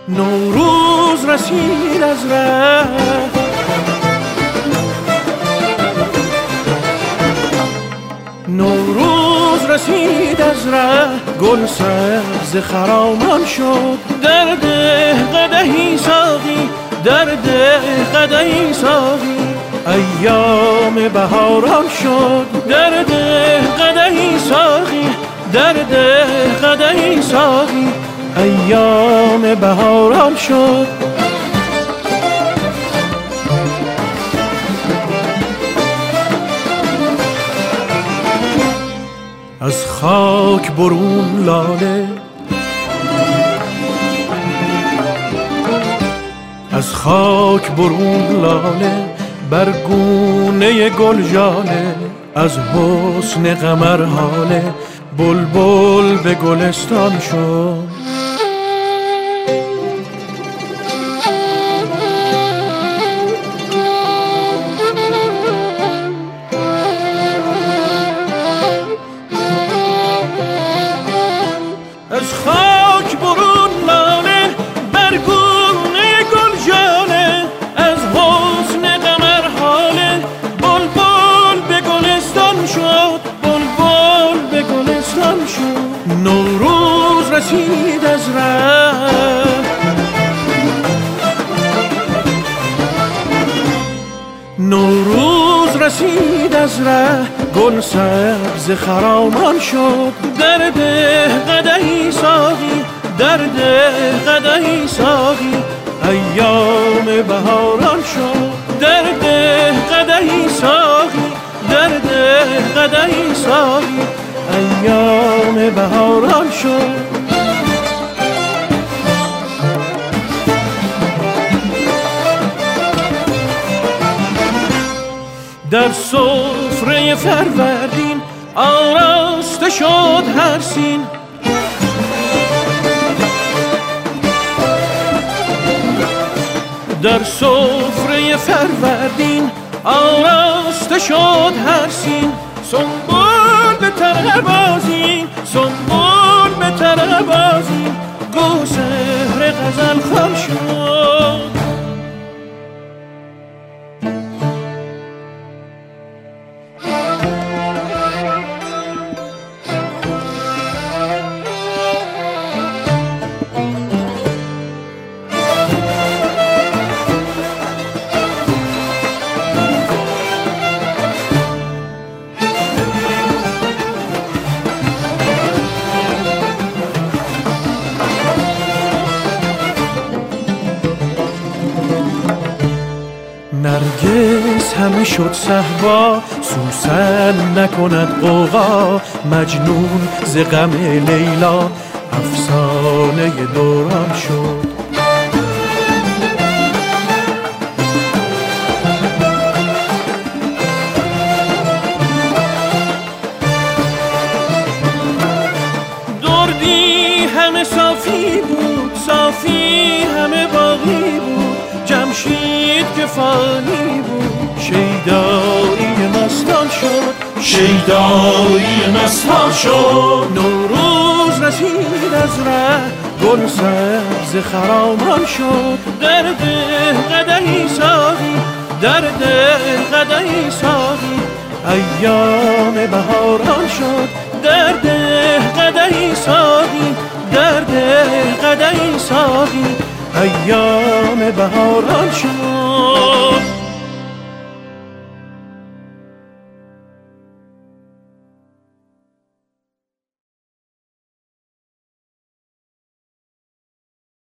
نوروز رسید از ره، نوروز رسید از ره، گل سبز خرامان شد. در ده قدحی ساقی، در ده قدحی ساقی، ایام بهاران شد. در ده قدحی ساقی، در ده قدحی ساقی، ایام بهاران شد. از خاک برون لاله، از خاک برون لاله، بر گونه گل ژاله. از حسن قمر هاله، بلبل به گلستان شد. از خاک برون لاله، بر گونه گل ژاله. از حسن قمر هاله، بلبل به گلستان شد. بلبل به گلستان شد. نوروز رسید از ره، نوروز رسید از ره، گل سبز خرامان شد. در ده قدحی ساقی، در ده قدحی ساقی، ایام بهاران شد. در ده قدحی ساقی، در ده قدحی ساقی، ایام بهاران شد. در سفره فروردین آراسته شد هر سین. در سفره فروردین آراسته شد هر سین. سنبول به طربازی، سنبول به طربازی، گو سحر غزل خوان شد. نرگس همه شد صهبا، سوسن نکند غوغا. مجنون ز غم لیلا، افسانه دوران شد. دردی همه صافی بود، صافی همه باقی بود. جمشید که فانی بود، شیدایی مستان شد. شیدایی مستان شد. نوروز رسید از ره، گل سبز خرامان شد. در ده قدحی ساقی، در ده قدحی ساقی، ایام بهاران شد. در ده قدحی ساقی، در ده قدحی ساقی، ایام بهاران شد.